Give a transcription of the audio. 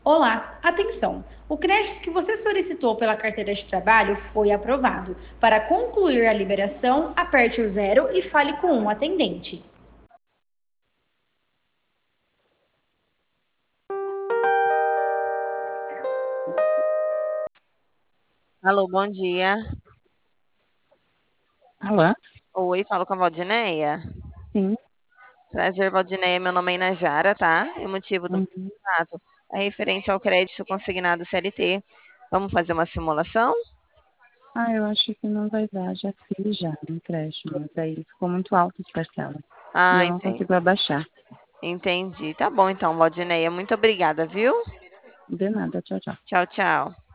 Olá, atenção! O crédito que você solicitou pela carteira de trabalho foi aprovado. Para concluir a liberação, aperte o zero e fale com um atendente. Alô, bom dia. Alô? Oi, falo com a Valdineia. Sim. Prazer, Valdineia. Meu nome é Inajara, tá? E o motivo do Uhum. contato é referente ao crédito consignado CLT. Vamos fazer uma simulação? Eu acho que não vai dar, já fiz já no empréstimo, mas aí ficou muito alto as parcelas. E Ah, eu não consigo abaixar. entendi. Tá bom então, Valdineia. Muito obrigada, viu? De nada, tchau, tchau. Tchau, tchau.